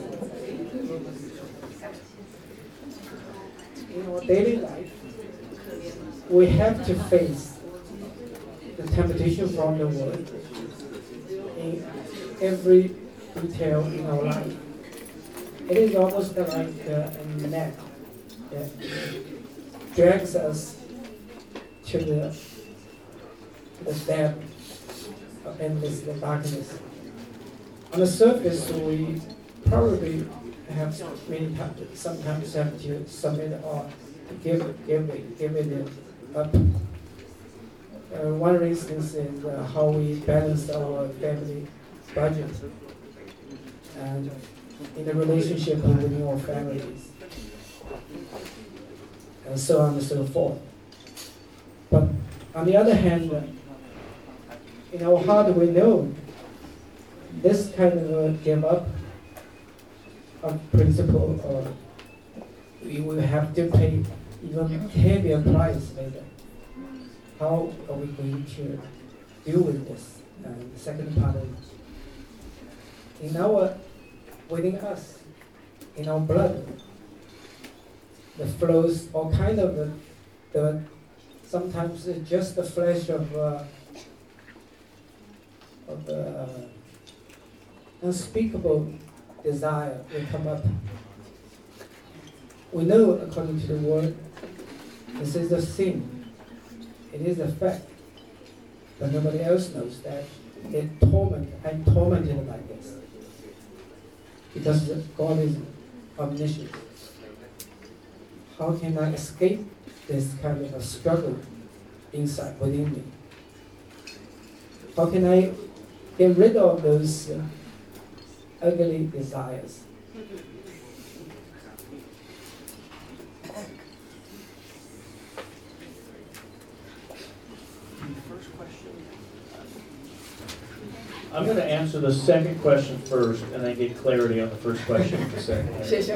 in our daily life, we have to face the temptation from the world in every detail in our life. It is almost like a net that drags us to the depth of endless darkness. On the surface, we probably have sometimes have to submit or give it up. One instance is how we balance our family budget and in the relationship within our families, and so on and so forth. But on the other hand, in our heart we know this kind of give up of principle, or we will have to pay even heavier price later. How are we going to deal with this? And the second part is, within us, in our blood, that flows all kind of sometimes just the flesh of unspeakable desire will come up. We know, according to the word, this is a sin. It is a fact. But nobody else knows that I'm tormented by this. Because God is omniscient. How can I escape this kind of a struggle inside within me? How can I get rid of those ugly desires? I'm going to answer the second question first, and then get clarity on the first question in a second.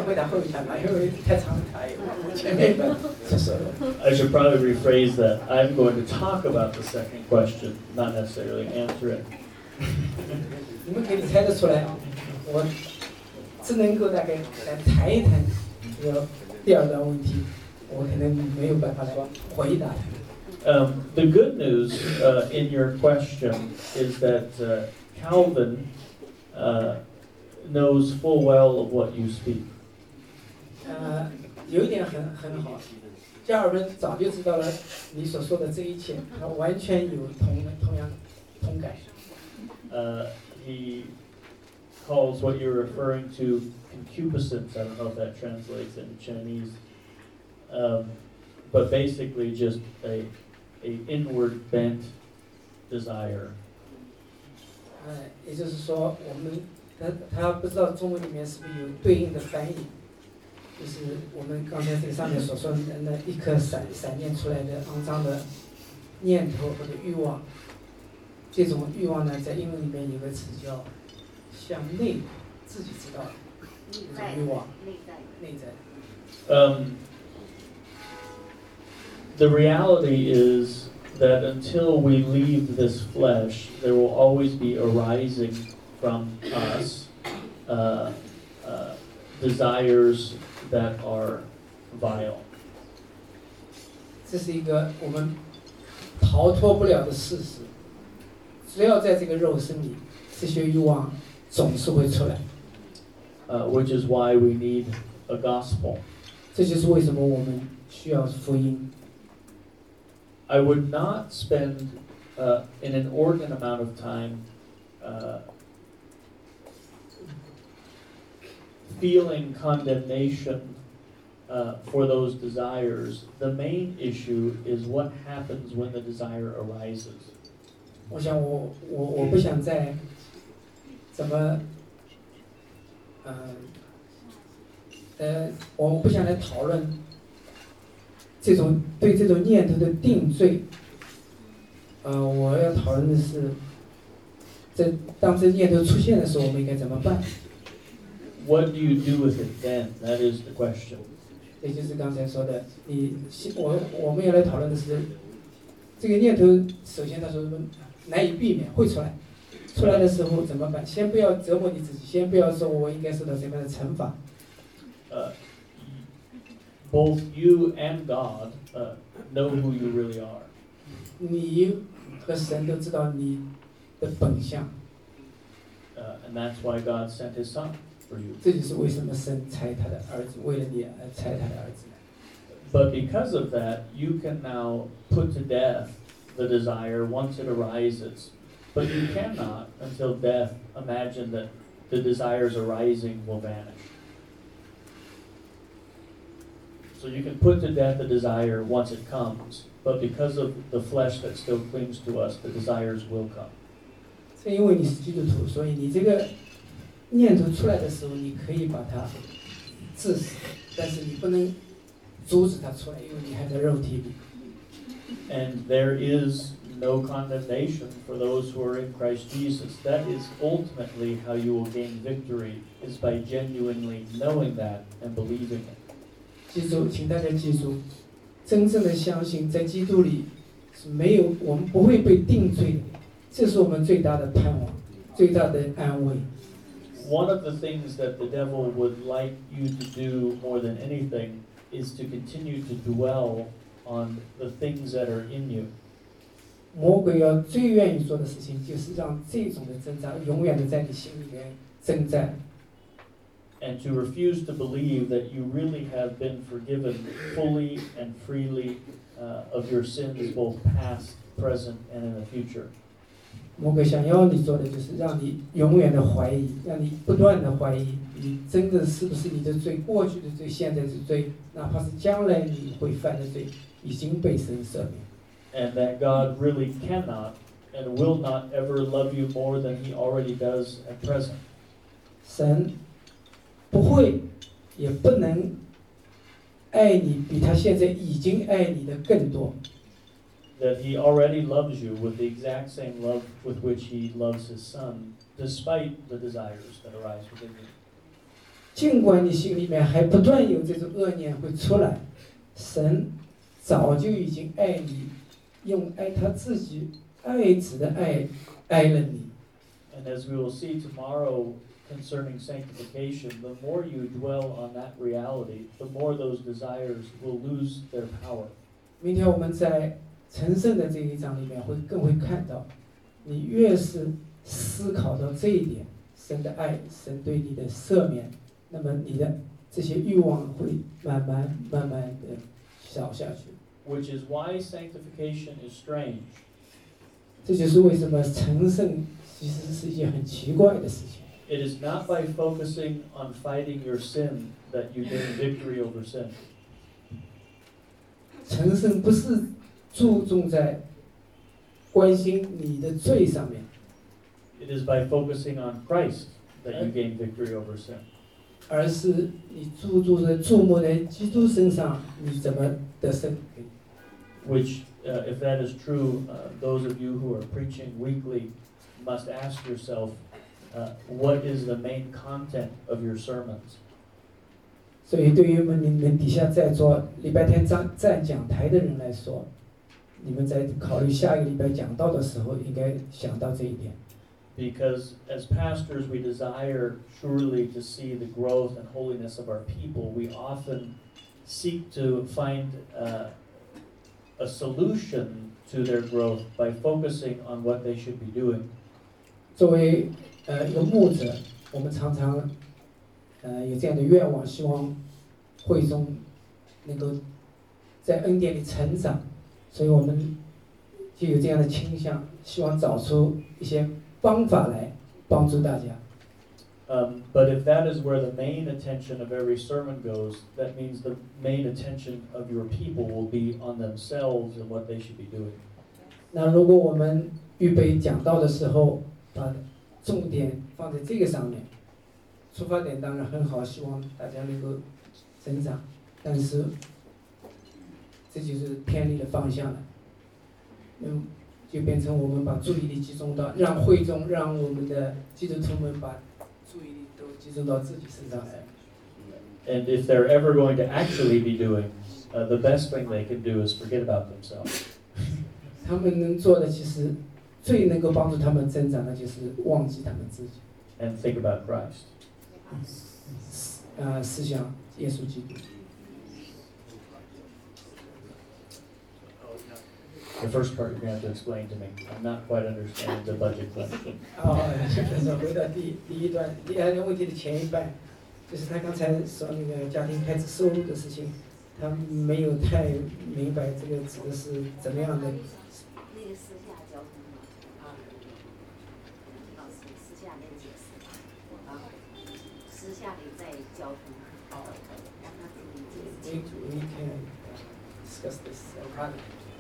I should probably rephrase that. I'm going to talk about the second question, not necessarily answer it. 你们可以猜得出来，我只能够大概来谈一谈这个第二个问题，我可能没有办法来回答。 The good news in your question is that Calvin knows full well of what you speak. 有一点很好，加尔文早就知道了你所说的这一切，他完全有同感。 He calls what you're referring to concupiscence. I don't know if that translates into Chinese, but basically just a inward bent desire. 也就是说，他不知道中文里面是不是有对应的翻译，就是我们刚才这上面所说的那一颗闪念出来的肮脏的念头或者欲望。这种欲望呢，在英文里面有个词叫向内自己知道的这种欲望，内在。 The reality is that until we leave this flesh, there will always be arising from us desires that are vile. 这是一个我们逃脱不了的事实。只要在这个肉身里，这些欲望总是会出来。 Which is why we need a gospel. 这就是为什么我们需要福音。 I would not spend in an inordinate amount of time, feeling condemnation for those desires. The main issue is what happens when the desire arises. 我想我不想再怎么我不想来讨论对这种念头的定罪。我要讨论的是，当这念头出现的时候，我们应该怎么办？ What do you do with it then? That is the question. 也就是刚才说的，我们要来讨论的是，这个念头首先他说难以避免会出来，出来的时候怎么办？先不要折磨你自己，先不要说我应该受到什么样的惩罚。 Both you and God know who you really are. 你和神都知道你的本相。 And that's why God sent His Son for you. 这就是为什么神差他的儿子，为了你而差他的儿子。 But because of that, you can now put to death the desire once it arises. But you cannot, until death, imagine that the desires arising will vanish. So you can put to death the desire once it comes, but because of the flesh that still clings to us, the desires will come. 是因为你是基督徒，所以你这个念头出来的时候，你可以把它致死，但是你不能阻止它出来，因为你还在肉体里。 And there is no condemnation for those who are in Christ Jesus. That is ultimately how you will gain victory, is by genuinely knowing that and believing it. 记住，请大家记住，真正的相信在基督里是没有，我们不会被定罪的，这是我们最大的盼望，最大的安慰。 One of the things that the devil would like you to do more than anything is to continue to dwell on the things that are in you. 魔鬼要最愿意做的事情，就是让这种的挣扎永远的在你心里面征战。 And to refuse to believe that you really have been forgiven fully and freely of your sins, both past, present, and in the future. 魔鬼想要你做的就是让你永远的怀疑，让你不断的怀疑，你真的是不是你的罪，过去的罪，现在的罪，哪怕是将来你会犯的罪，已经被神赦免。 And that God really cannot and will not ever love you more than He already does at present. 神不会，也不能爱你比他现在已经爱你的更多。 That He already loves you with the exact same love with which He loves His Son, despite the desires that arise within you. 尽管你心里面还不断有这种恶念会出来，神早就已经爱你，用爱他自己爱子的爱了你。 And as we will see tomorrow concerning sanctification, the more you dwell on that reality, the more those desires will lose their power. 明天我们在成圣的这一章里面更会看到，你越是思考到这一点，神的爱，神对你的赦免，那么你的这些欲望会慢慢的小下去。 Which is why sanctification is strange. 这就是为什么成圣其实是一件很奇怪的事情。 It is not by focusing on fighting your sin that you gain victory over sin. 成圣不是注重在关心你的罪上面。 It is by focusing on Christ that you gain victory over sin. 而是你注目在基督身上，你怎么得胜 ？Which, if that is true, those of you who are preaching weekly must ask yourself, what is the main content of your sermons? 所以，对于你们底下在座礼拜天站讲台的人来说，你们在考虑下一个礼拜讲道的时候，应该想到这一点。 Because as pastors, we desire surely to see the growth and holiness of our people. We often seek to find a solution to their growth by focusing on what they should be doing. 作为一个牧者，我们常常有这样的愿望，希望会众能够在恩典里成长，所以我们就有这样的倾向，希望找出一些方法来帮助大家。 But if that is where the main attention of every sermon goes, that means the main attention of your people will be on themselves and what they should be doing. 那如果我们预备讲道的时候，把重点放在这个上面，出发点当然很好，希望大家能够成长，但是这就是偏离了方向了。就变成我们把注意力集中到让会众，让我们的基督徒们把注意力都集中到自己身上来。 And if they're ever going to actually be doing, the best thing they can do is forget about themselves. 他们能做的其实最能够帮助他们增长的就是忘记他们自己。 And think about Christ. 思想耶稣基督。 The first part you're going to have to explain to me. I'm not quite understanding the budget question. 回到第一段，第二个问题的前一半，就是他刚才说那个家庭开支收入的事情，他没有太明白这个指的是怎么样的。 那个私下交通嘛，老师私下那个解释嘛，私下里在交通，让他自己解释清楚。 We can discuss this privately.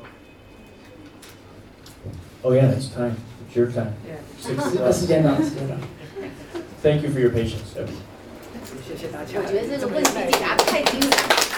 Oh yeah, it's time. It's your time. 时间到。 Thank you for your patience. 谢谢大家。 我觉得这个问题解答太精彩。